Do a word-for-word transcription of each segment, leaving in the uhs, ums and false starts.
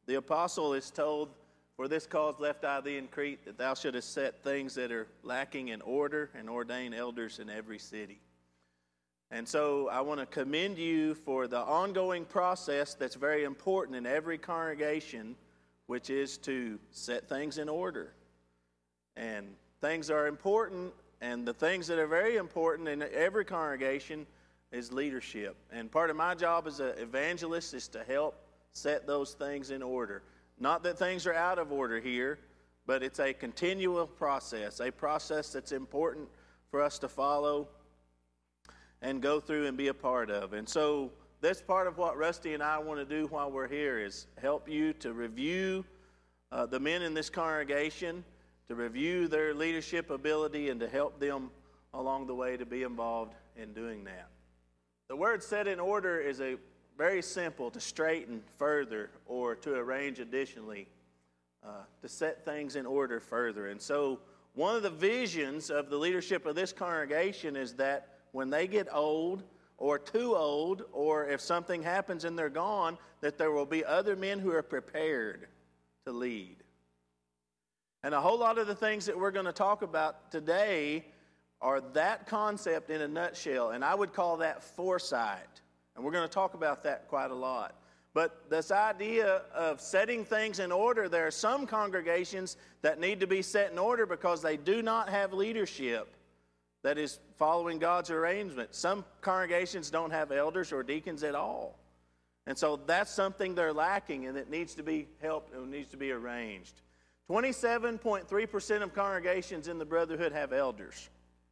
The apostle is told, "For this cause left I thee in Crete, that thou shouldest set things that are lacking in order and ordain elders in every city." And so I want to commend you for the ongoing process that's very important in every congregation, which is to set things in order. And things are important, and the things that are very important in every congregation is leadership. And part of my job as an evangelist is to help set those things in order. Not that things are out of order here, but it's a continual process, a process that's important for us to follow and go through and be a part of. And so that's part of what Rusty and I want to do while we're here, is help you to review uh, the men in this congregation, to review their leadership ability, and to help them along the way to be involved in doing that. The word set in order is a very simple, to straighten further or to arrange additionally, uh, to set things in order further. And so one of the visions of the leadership of this congregation is that when they get old or too old, or if something happens and they're gone, that there will be other men who are prepared to lead. And a whole lot of the things that we're going to talk about today are that concept in a nutshell, and I would call that foresight. And we're going to talk about that quite a lot. But this idea of setting things in order, there are some congregations that need to be set in order because they do not have leadership that is following God's arrangement. Some congregations don't have elders or deacons at all. And so that's something they're lacking, and it needs to be helped, and it needs to be arranged. twenty-seven point three percent of congregations in the Brotherhood have elders.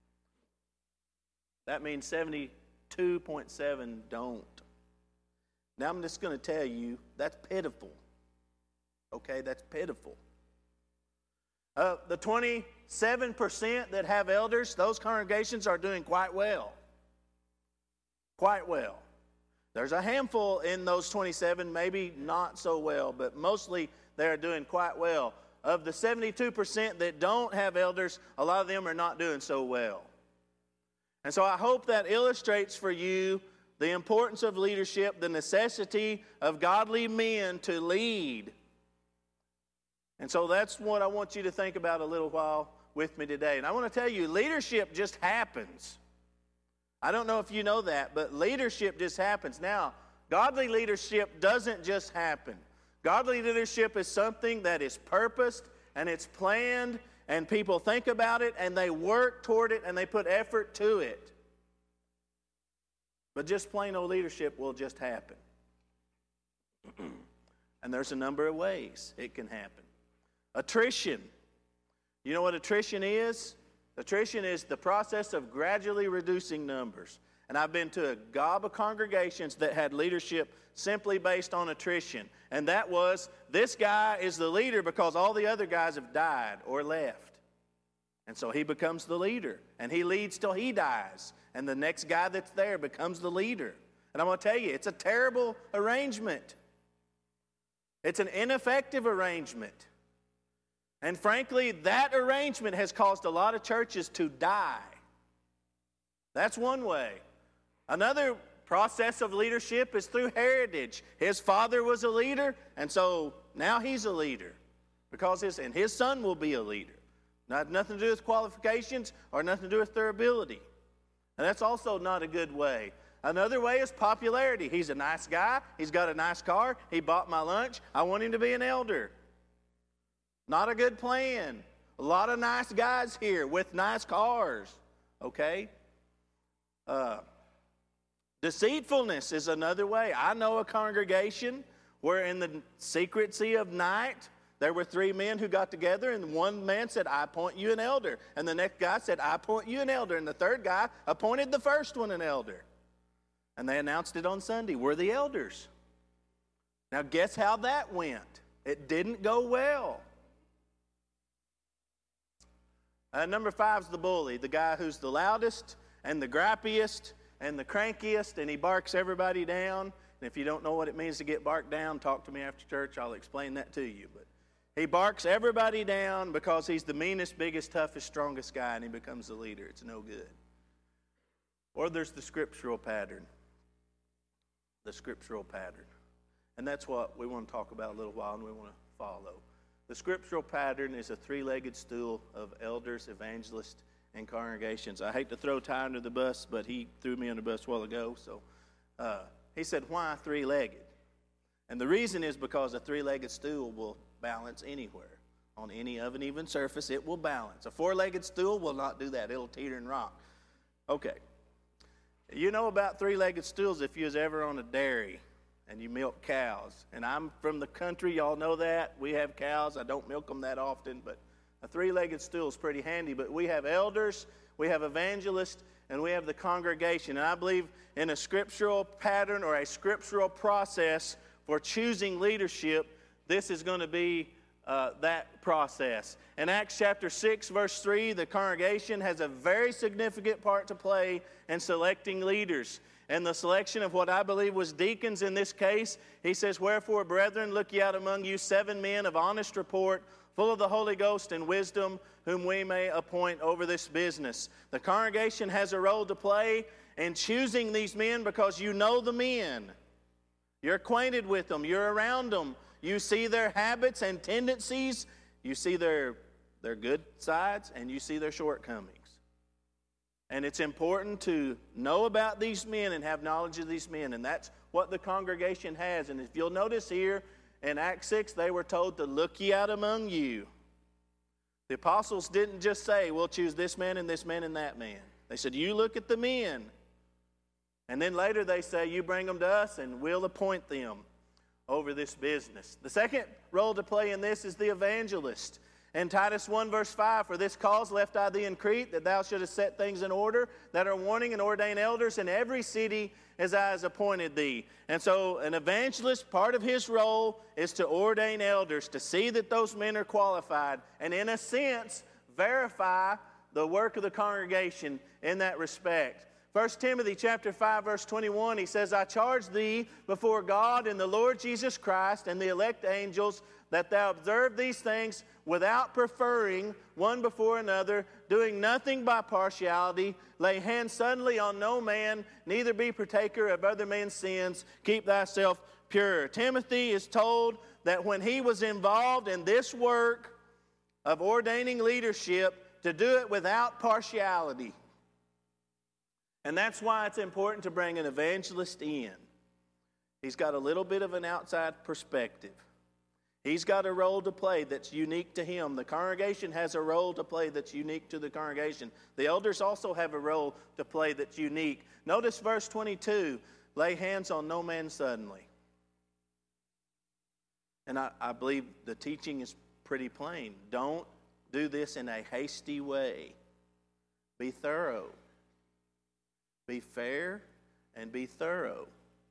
That means seventy-two point seven don't. Now I'm just going to tell you, that's pitiful. Okay, that's pitiful. Uh, the twenty-seven percent that have elders, those congregations are doing quite well. Quite well. There's a handful in those twenty-seven, maybe not so well, but mostly they're doing quite well. Of the seventy-two percent that don't have elders, a lot of them are not doing so well. And so I hope that illustrates for you the importance of leadership, the necessity of godly men to lead. And so that's what I want you to think about a little while with me today. And I want to tell you, leadership just happens. I don't know if you know that, but leadership just happens. Now, godly leadership doesn't just happen. Godly leadership is something that is purposed and it's planned, and people think about it and they work toward it and they put effort to it. But just plain old leadership will just happen. And there's a number of ways it can happen. Attrition. You know what attrition is? Attrition is the process of gradually reducing numbers. And I've been to a gob of congregations that had leadership simply based on attrition. And that was, this guy is the leader because all the other guys have died or left. And so he becomes the leader. And he leads till he dies. And the next guy that's there becomes the leader. And I'm going to tell you, it's a terrible arrangement. It's an ineffective arrangement. And frankly, that arrangement has caused a lot of churches to die. That's one way. Another process of leadership is through heritage. His father was a leader, and so now he's a leader. Because his, and his son will be a leader. Not nothing to do with qualifications or nothing to do with their ability. And that's also not a good way. Another way is popularity. He's a nice guy. He's got a nice car. He bought my lunch. I want him to be an elder. Not a good plan. A lot of nice guys here with nice cars. Okay? Uh, deceitfulness is another way. I know a congregation where in the secrecy of night, there were three men who got together, and one man said, I appoint you an elder. And the next guy said, I appoint you an elder. And the third guy appointed the first one an elder. And they announced it on Sunday. We're the elders. Now guess how that went? It didn't go well. Uh, number five is the bully, the guy who's the loudest and the grappiest and the crankiest, and he barks everybody down. And if you don't know what it means to get barked down, talk to me after church. I'll explain that to you. But he barks everybody down because he's the meanest, biggest, toughest, strongest guy, and he becomes the leader. It's no good. Or there's the scriptural pattern. The scriptural pattern. And that's what we want to talk about a little while, and we want to follow. The scriptural pattern is a three-legged stool of elders, evangelists, and congregations. I hate to throw Ty under the bus, but he threw me under the bus a while ago. So uh, he said, why three-legged? And the reason is because a three-legged stool will balance anywhere. On any uneven surface, it will balance. A four-legged stool will not do that. It'll teeter and rock. Okay. You know about three-legged stools if you was ever on a dairy and you milk cows. And I'm from the country. Y'all know that. We have cows. I don't milk them that often, but a three-legged stool is pretty handy. But we have elders, we have evangelists, and we have the congregation. And I believe in a scriptural pattern or a scriptural process for choosing leadership, this is going to be uh, that process. In Acts chapter six, verse three, the congregation has a very significant part to play in selecting leaders. And the selection of what I believe was deacons in this case, he says, wherefore, brethren, look ye out among you seven men of honest report, full of the Holy Ghost and wisdom, whom we may appoint over this business. The congregation has a role to play in choosing these men because you know the men. You're acquainted with them. You're around them. You see their habits and tendencies. You see their, their good sides, and you see their shortcomings. And it's important to know about these men and have knowledge of these men. And that's what the congregation has. And if you'll notice here in Acts six, they were told to look ye out among you. The apostles didn't just say, we'll choose this man and this man and that man. They said, you look at the men. And then later they say, you bring them to us and we'll appoint them over this business. The second role to play in this is the evangelist. In Titus one verse five, for this cause left I thee in Crete, that thou shouldest set things in order, that are warning and ordain elders in every city as I has appointed thee. And so an evangelist, part of his role is to ordain elders, to see that those men are qualified, and in a sense, verify the work of the congregation in that respect. First Timothy chapter five, verse twenty-one, he says, I charge thee before God and the Lord Jesus Christ and the elect angels that thou observe these things without preferring one before another, doing nothing by partiality, lay hands suddenly on no man, neither be partaker of other men's sins, keep thyself pure. Timothy is told that when he was involved in this work of ordaining leadership, to do it without partiality. And that's why it's important to bring an evangelist in. He's got a little bit of an outside perspective. He's got a role to play that's unique to him. The congregation has a role to play that's unique to the congregation. The elders also have a role to play that's unique. Notice verse twenty-two, lay hands on no man suddenly. And I, I believe the teaching is pretty plain. Don't do this in a hasty way. Be thorough. Be fair and be thorough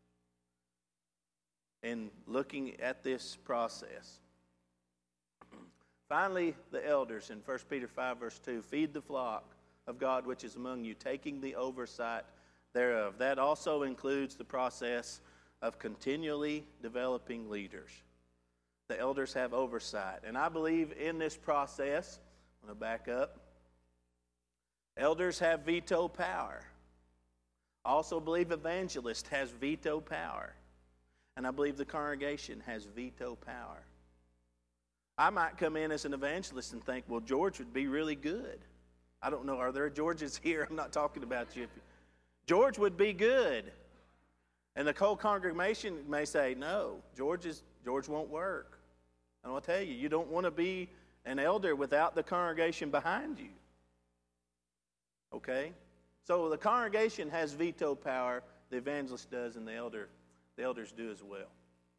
in looking at this process. Finally, the elders in First Peter five, verse two, feed the flock of God which is among you, taking the oversight thereof. That also includes the process of continually developing leaders. The elders have oversight. And I believe in this process, I'm going to back up, elders have veto power. I also believe evangelist has veto power. And I believe the congregation has veto power. I might come in as an evangelist and think, well, George would be really good. I don't know, are there Georges here? I'm not talking about you. George would be good. And the whole congregation may say, no, George, is, George won't work. And I'll tell you, you don't want to be an elder without the congregation behind you. Okay? So the congregation has veto power, the evangelist does, and the elder, the elders do as well.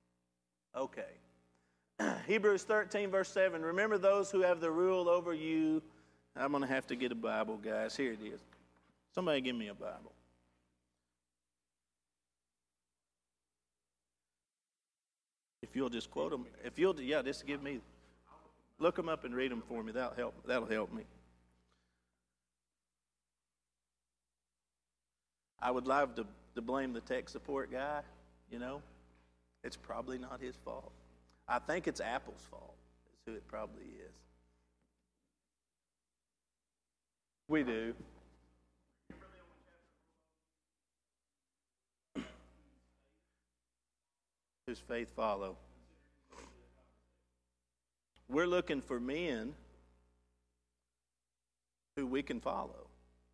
Okay. Hebrews thirteen, verse seven. Remember those who have the rule over you. I'm going to have to get a Bible, guys. Here it is. Somebody give me a Bible. If you'll just quote them. If you'll, yeah, just give me. Look them up and read them for me. That'll help. That'll help me. I would love to, to blame the tech support guy, you know. It's probably not his fault. I think it's Apple's fault. Is who it probably is. We do. whose faith follow. We're looking for men who we can follow.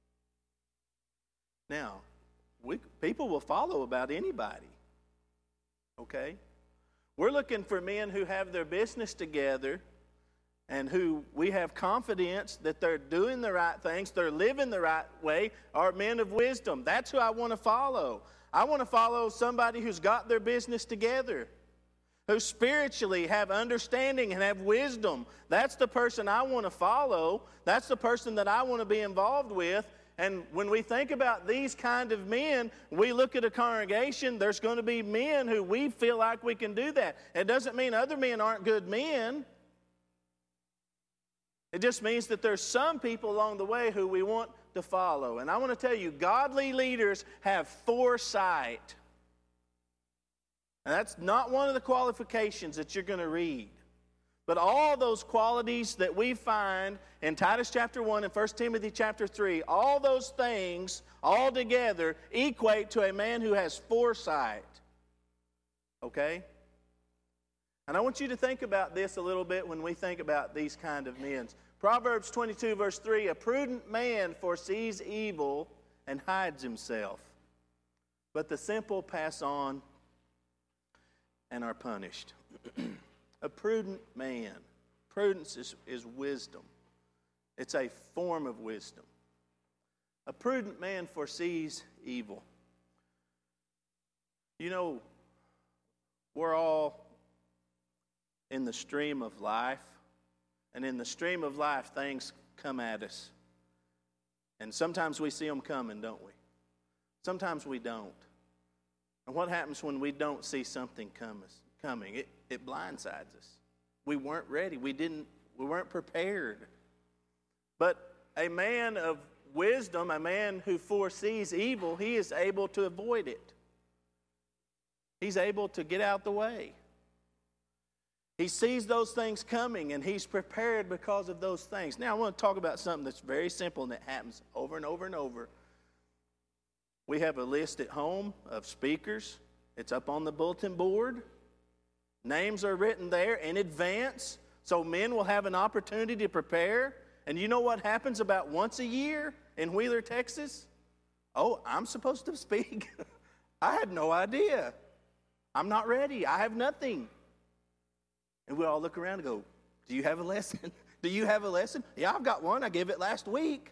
Now, we, people will follow about anybody, okay? We're looking for men who have their business together and who we have confidence that they're doing the right things, they're living the right way, are men of wisdom. That's who I want to follow. I want to follow somebody who's got their business together, who spiritually have understanding and have wisdom. That's the person I want to follow. That's the person that I want to be involved with. And when we think about these kind of men, we look at a congregation, there's going to be men who we feel like we can do that. It doesn't mean other men aren't good men. It just means that there's some people along the way who we want to follow. And I want to tell you, godly leaders have foresight. And that's not one of the qualifications that you're going to read. But all those qualities that we find in Titus chapter one and First Timothy chapter three, all those things all together equate to a man who has foresight. Okay? And I want you to think about this a little bit when we think about these kind of men. Proverbs twenty-two verse three, a prudent man foresees evil and hides himself, but the simple pass on and are punished. A prudent man. Prudence is, is wisdom. It's a form of wisdom. A prudent man foresees evil. You know, we're all in the stream of life, and in the stream of life, things come at us. And sometimes we see them coming, don't we? Sometimes we don't. And what happens when we don't see something coming? It, it blindsides us. We weren't ready. We didn't. We weren't prepared. But a man of wisdom, a man who foresees evil, he is able to avoid it. He's able to get out the way. He sees those things coming, and he's prepared because of those things. Now, I want to talk about something that's very simple, and that happens over and over and over. We have a list at home of speakers. It's up on the bulletin board. Names are written there in advance, so men will have an opportunity to prepare. And you know what happens about once a year in Wheeler, Texas? Oh, I'm supposed to speak? I had no idea. I'm not ready. I have nothing. And we all look around and go, do you have a lesson? Do you have a lesson? Yeah, I've got one. I gave it last week.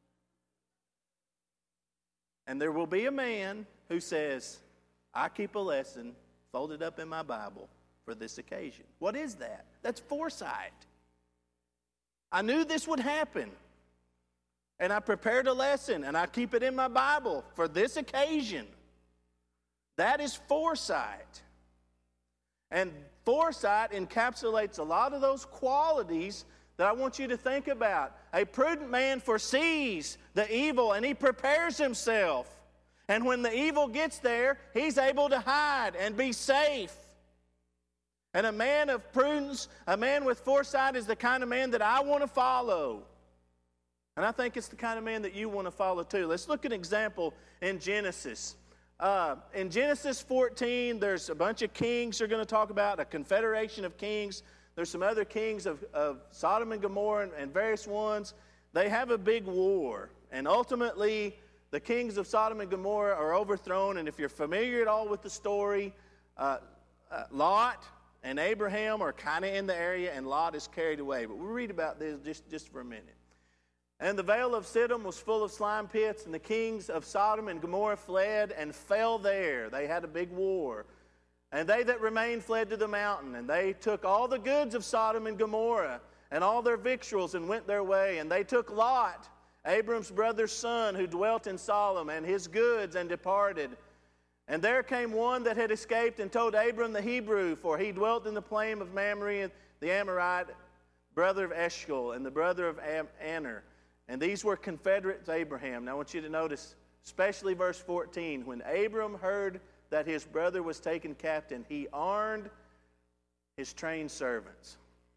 And there will be a man who says, I keep a lesson folded up in my Bible for this occasion. What is that? That's foresight. I knew this would happen. And I prepared a lesson, and I keep it in my Bible for this occasion. That is foresight. And foresight encapsulates a lot of those qualities that I want you to think about. A prudent man foresees the evil, and he prepares himself. And when the evil gets there, he's able to hide and be safe. And a man of prudence, a man with foresight, is the kind of man that I want to follow. And I think it's the kind of man that you want to follow too. Let's look at an example in Genesis. Uh, in Genesis fourteen, there's a bunch of kings they're going to talk about, a confederation of kings. There's some other kings of, of Sodom and Gomorrah and, and various ones. They have a big war. And ultimately, the kings of Sodom and Gomorrah are overthrown. And if you're familiar at all with the story, uh, uh, Lot and Abraham are kind of in the area, and Lot is carried away. But we'll read about this just, just for a minute. And the vale of Siddim was full of slime pits, and the kings of Sodom and Gomorrah fled and fell there. They had a big war. And they that remained fled to the mountain, and they took all the goods of Sodom and Gomorrah and all their victuals and went their way. And they took Lot, Abram's brother's son, who dwelt in Sodom, and his goods, and departed. And there came one that had escaped and told Abram the Hebrew, for he dwelt in the plain of Mamre, the Amorite, brother of Eshcol, and the brother of Aner. And these were confederate to Abraham. Now I want you to notice, especially verse fourteen, when Abram heard that his brother was taken captain, he armed his trained servants.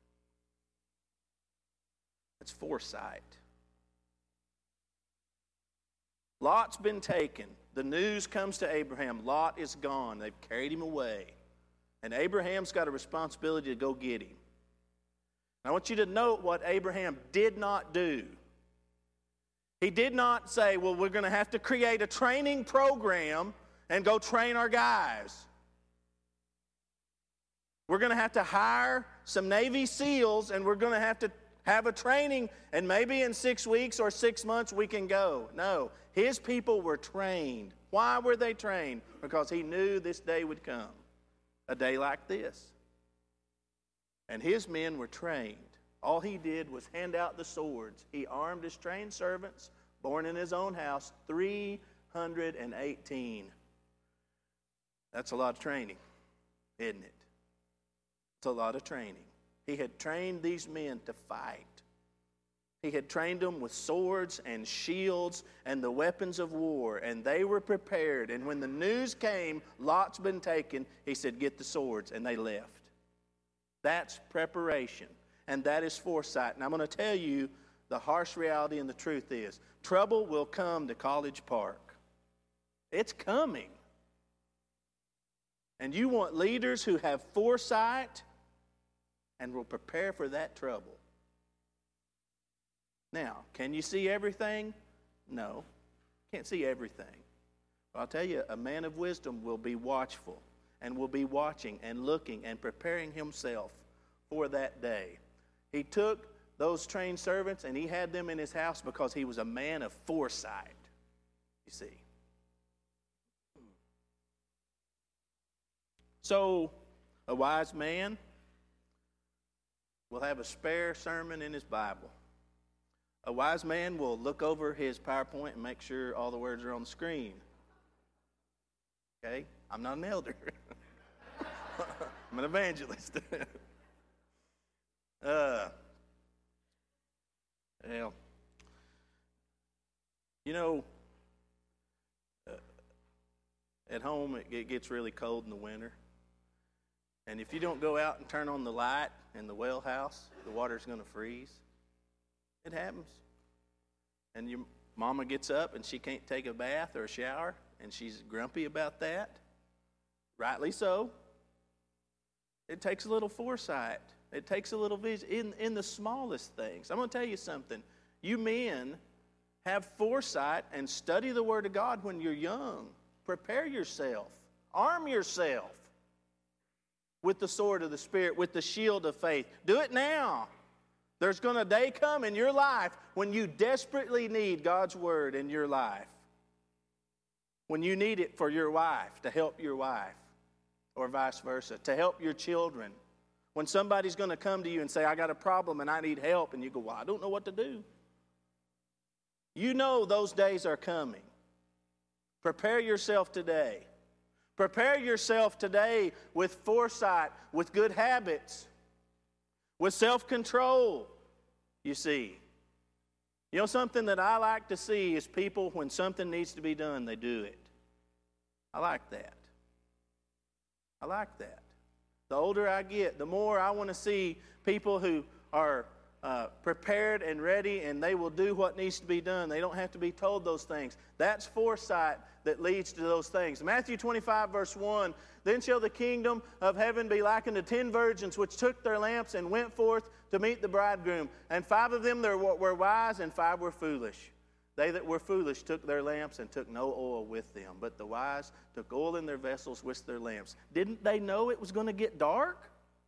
That's foresight. Lot's been taken. The news comes to Abraham. Lot is gone. They've carried him away. And Abraham's got a responsibility to go get him. I want you to note what Abraham did not do. He did not say, well, we're going to have to create a training program and go train our guys. We're going to have to hire some Navy SEALs, and we're going to have to have a training, and maybe in six weeks or six months we can go. No, his people were trained. Why were they trained? Because he knew this day would come, a day like this. And his men were trained. All he did was hand out the swords. He armed his trained servants, born in his own house, three hundred eighteen. That's a lot of training, isn't it? It's a lot of training. He had trained these men to fight. He had trained them with swords and shields and the weapons of war, and they were prepared. And when the news came, Lot's been taken, he said, get the swords, and they left. That's preparation, and that is foresight. And I'm going to tell you the harsh reality and the truth is, trouble will come to College Park. It's coming. And you want leaders who have foresight and will prepare for that trouble. Now, can you see everything? No, can't see everything. But I'll tell you, a man of wisdom will be watchful and will be watching and looking and preparing himself for that day. He took those trained servants and he had them in his house because he was a man of foresight, you see. So, a wise man will have a spare sermon in his Bible. A wise man will look over his PowerPoint and make sure all the words are on the screen. Okay? I'm not an elder. I'm an evangelist. uh, well, you know, uh, at home it, it gets really cold in the winter. And if you don't go out and turn on the light in the well house, the water's going to freeze. It happens. And your mama gets up and she can't take a bath or a shower, and she's grumpy about that. Rightly so. It takes a little foresight. It takes a little vision in, in the smallest things. I'm going to tell you something. You men have foresight and study the Word of God when you're young. Prepare yourself. Arm yourself with the sword of the Spirit, with the shield of faith. Do it now. There's going to a day come in your life when you desperately need God's Word in your life. When you need it for your wife, to help your wife, or vice versa, to help your children. When somebody's going to come to you and say, I got a problem and I need help, and you go, well, I don't know what to do. You know those days are coming. Prepare yourself today. Prepare yourself today with foresight, with good habits, with self-control, you see. You know, something that I like to see is people, when something needs to be done, they do it. I like that. I like that. The older I get, the more I want to see people who are uh, prepared and ready, and they will do what needs to be done. They don't have to be told those things. That's foresight that leads to those things. Matthew twenty-five, verse one, then shall the kingdom of heaven be likened to ten virgins which took their lamps and went forth to meet the bridegroom. And five of them there were wise, and five were foolish. They that were foolish took their lamps and took no oil with them. But the wise took oil in their vessels with their lamps. Didn't they know it was going to get dark?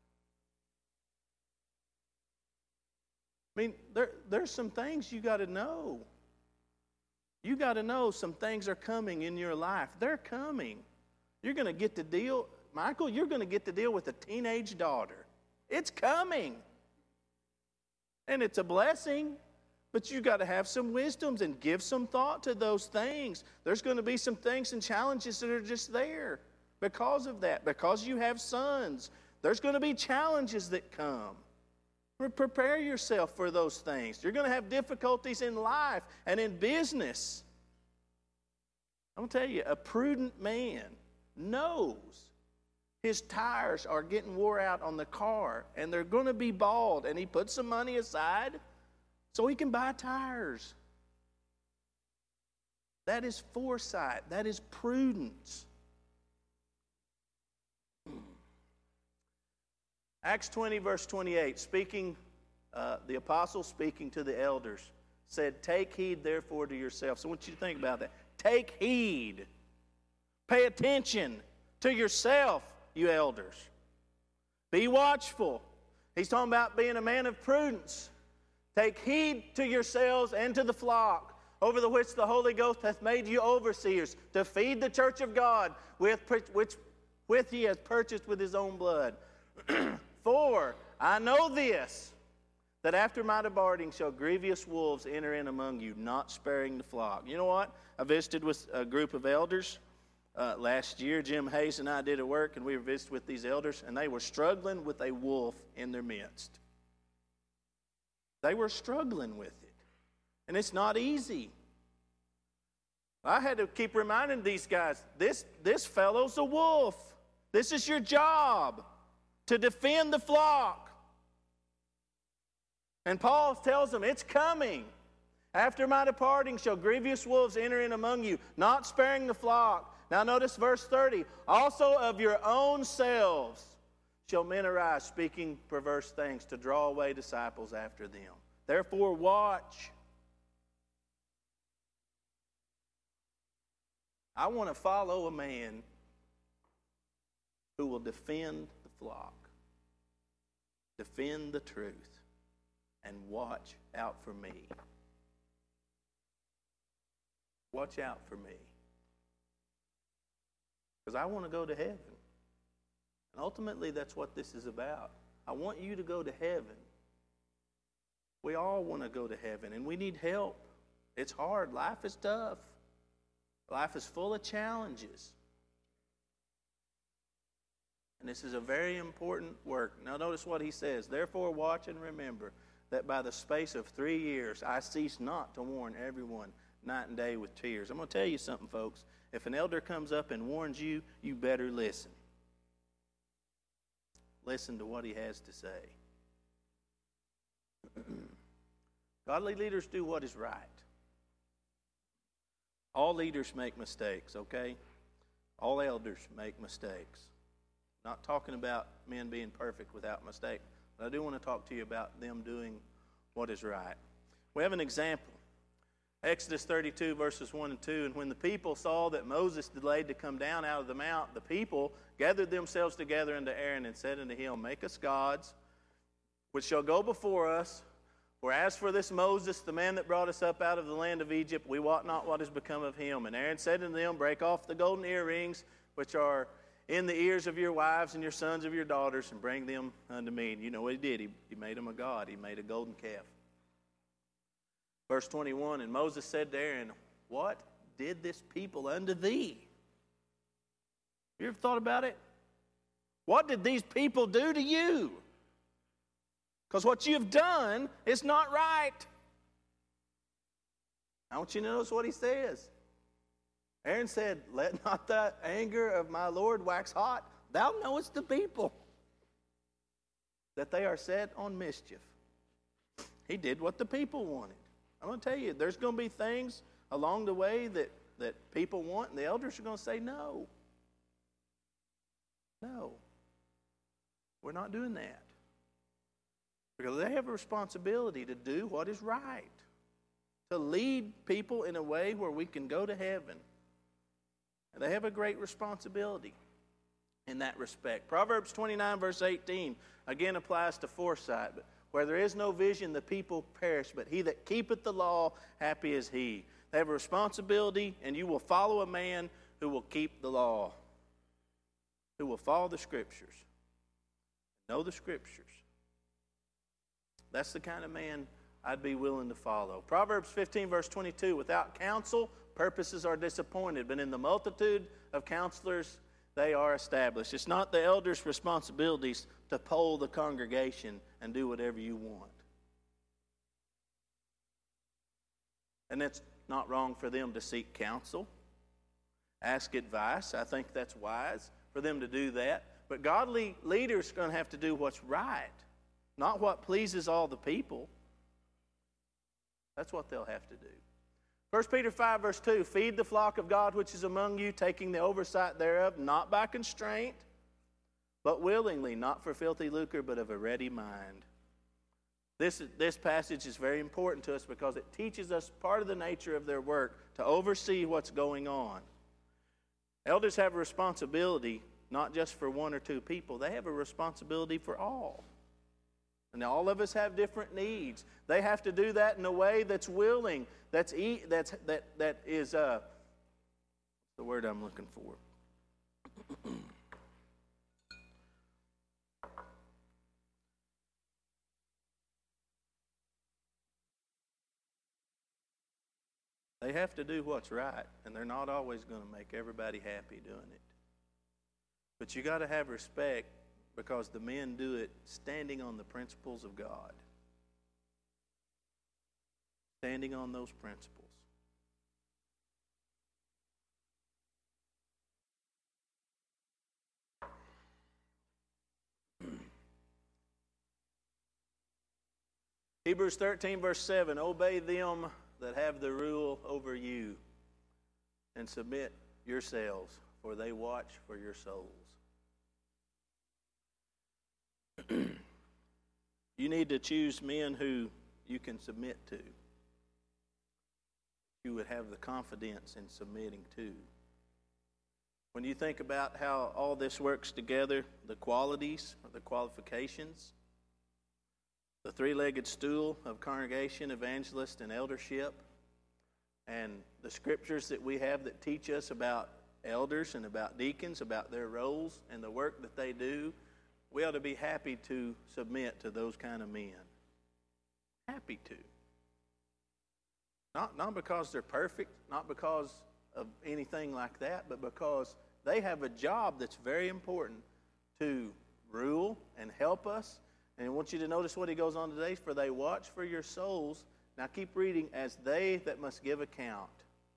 I mean, there, there's some things you got to know. You got to know some things are coming in your life. They're coming. You're going to get to deal, Michael, you're going to get to deal with a teenage daughter. It's coming. And it's a blessing. But you've got to have some wisdoms and give some thought to those things. There's going to be some things and challenges that are just there because of that. Because you have sons, there's going to be challenges that come. Prepare yourself for those things. You're going to have difficulties in life and in business. I'm going to tell you, a prudent man knows his tires are getting wore out on the car and they're going to be bald, and he puts some money aside so he can buy tires. That is foresight. That is prudence. Acts twenty, verse twenty-eight, speaking, uh, the apostle speaking to the elders, said, take heed therefore to yourselves. I want you to think about that. Take heed. Pay attention to yourself, you elders. Be watchful. He's talking about being a man of prudence. Take heed to yourselves and to the flock, over the which the Holy Ghost hath made you overseers, to feed the church of God, with which with he hath purchased with his own blood. For I know this, that after my departing shall grievous wolves enter in among you, not sparing the flock. You know what? I visited with a group of elders uh, last year. Jim Hayes and I did a work, and we were visiting with these elders, and they were struggling with a wolf in their midst. They were struggling with it. And it's not easy. I had to keep reminding these guys, this, this fellow's a wolf. This is your job, to defend the flock. And Paul tells them, it's coming. After my departing shall grievous wolves enter in among you, not sparing the flock. Now notice verse thirty. Also of your own selves shall men arise, speaking perverse things, to draw away disciples after them. Therefore watch. I want to follow a man who will defend the flock, defend the truth, and watch out for me. Watch out for me. Because I want to go to heaven. And ultimately, that's what this is about. I want you to go to heaven. We all want to go to heaven, and we need help. It's hard. Life is tough. Life is full of challenges. And this is a very important work. Now notice what he says. Therefore watch and remember that by the space of three years I cease not to warn everyone night and day with tears. I'm going to tell you something, folks. If an elder comes up and warns you, you better listen. Listen to what he has to say. Godly leaders do what is right. All leaders make mistakes, okay? All elders make mistakes. Not talking about men being perfect without mistake, but I do want to talk to you about them doing what is right. We have an example. Exodus thirty-two, verses one and two. And when the people saw that Moses delayed to come down out of the mount, the people gathered themselves together unto Aaron and said unto him, make us gods, which shall go before us. For as for this Moses, the man that brought us up out of the land of Egypt, we wot not what has become of him. And Aaron said unto them, break off the golden earrings, which are in the ears of your wives and your sons of your daughters, and bring them unto me. And you know what he did? He, he made them a god. He made a golden calf. Verse twenty-one, and Moses said to Aaron, what did this people unto thee? You ever thought about it? What did these people do to you? Because what you've done is not right. I want you to notice what he says. Aaron said, let not the anger of my Lord wax hot. Thou knowest the people, that they are set on mischief. He did what the people wanted. I'm going to tell you, there's going to be things along the way that, that people want, and the elders are going to say, no. No. We're not doing that. Because they have a responsibility to do what is right. To lead people in a way where we can go to heaven. And they have a great responsibility in that respect. Proverbs twenty-nine, verse eighteen, again applies to foresight. But where there is no vision, the people perish. But he that keepeth the law, happy is he. They have a responsibility, and you will follow a man who will keep the law. Who will follow the Scriptures. Know the Scriptures. That's the kind of man I'd be willing to follow. Proverbs fifteen, verse twenty-two, without counsel, purposes are disappointed, but in the multitude of counselors, they are established. It's not the elders' responsibilities to poll the congregation and do whatever you want. And it's not wrong for them to seek counsel, ask advice. I think that's wise for them to do that. But godly leaders are going to have to do what's right, not what pleases all the people. That's what they'll have to do. First Peter five, verse two, feed the flock of God which is among you, taking the oversight thereof, not by constraint, but willingly, not for filthy lucre, but of a ready mind. This, this passage is very important to us because it teaches us part of the nature of their work to oversee what's going on. Elders have a responsibility not just for one or two people. They have a responsibility for all. And all of us have different needs. They have to do that in a way that's willing, that's e- that's that that is uh, the word I'm looking for. They have to do what's right, and they're not always going to make everybody happy doing it. But you got to have respect because the men do it standing on the principles of God. Standing on those principles. Hebrews thirteen, verse seven, obey them that have the rule over you, and submit yourselves, for they watch for your souls. You need to choose men who you can submit to. You would have the confidence in submitting to. When you think about how all this works together, the qualities or the qualifications, the three-legged stool of congregation, evangelist, and eldership, and the scriptures that we have that teach us about elders and about deacons, about their roles and the work that they do, we ought to be happy to submit to those kind of men. Happy to. Not, not because they're perfect, not because of anything like that, but because they have a job that's very important to rule and help us. And I want you to notice what he goes on today, for they watch for your souls. Now keep reading, as they that must give account.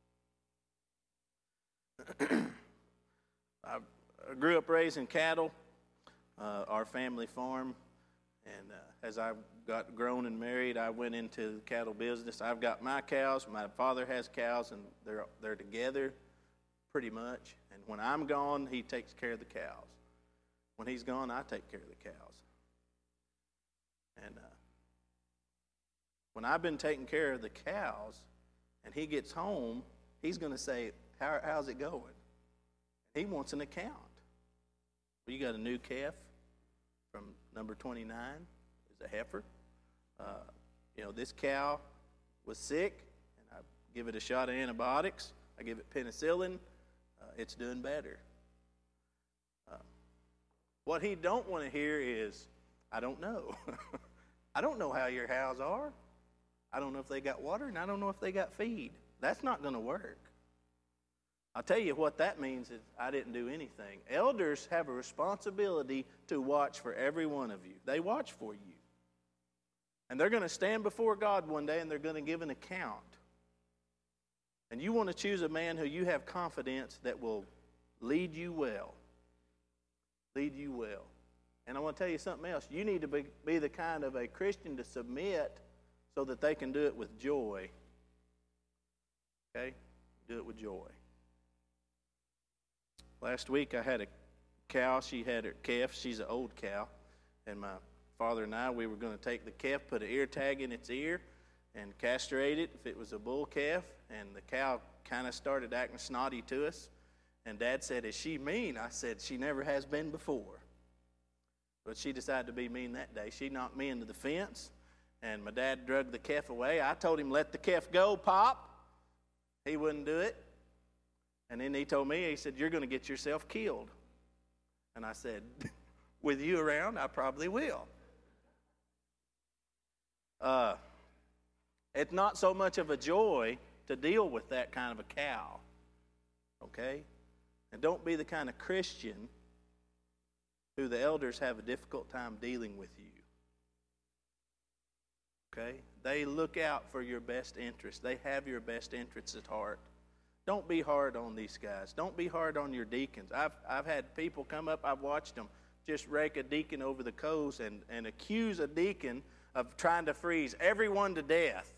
I grew up raising cattle, uh, our family farm, and uh, as I got grown and married, I went into the cattle business. I've got my cows, my father has cows, and they're they're together pretty much. And when I'm gone, he takes care of the cows. When he's gone, I take care of the cows. And uh, when I've been taking care of the cows and he gets home, he's going to say, How, how's it going? He wants an account. Well, you got a new calf from number twenty-nine. It's a heifer. Uh, you know, this cow was sick, and I give it a shot of antibiotics. I give it penicillin. Uh, it's doing better. Uh, what he don't want to hear is, I don't know. I don't know how your cows are. I don't know if they got water, and I don't know if they got feed. That's not going to work. I'll tell you what that means is I didn't do anything. Elders have a responsibility to watch for every one of you. They watch for you. And they're going to stand before God one day, and they're going to give an account. And you want to choose a man who you have confidence that will lead you well. Lead you well. And I want to tell you something else. You need to be, be the kind of a Christian to submit so that they can do it with joy. Okay? Do it with joy. Last week I had a cow. She had her calf. She's an old cow. And my father and I, we were going to take the calf, put an ear tag in its ear, and castrate it if it was a bull calf. And the cow kind of started acting snotty to us. And Dad said, is she mean? I said, she never has been before. But she decided to be mean that day. She knocked me into the fence, and my dad dragged the calf away. I told him, let the calf go, Pop. He wouldn't do it. And then he told me, he said, you're going to get yourself killed. And I said, with you around, I probably will. Uh, it's not so much of a joy to deal with that kind of a cow. Okay? And don't be the kind of Christian who the elders have a difficult time dealing with you. Okay? They look out for your best interest. They have your best interests at heart. Don't be hard on these guys. Don't be hard on your deacons. I've I've had people come up, I've watched them just rake a deacon over the coals and, and accuse a deacon of trying to freeze everyone to death.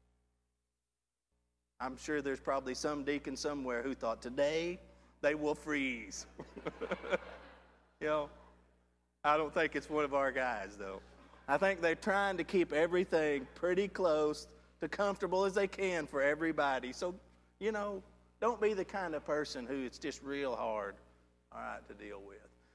I'm sure there's probably some deacon somewhere who thought, today they will freeze. You know? I don't think it's one of our guys, though. I think they're trying to keep everything pretty close to comfortable as they can for everybody. So, you know, don't be the kind of person who it's just real hard, all right, to deal with.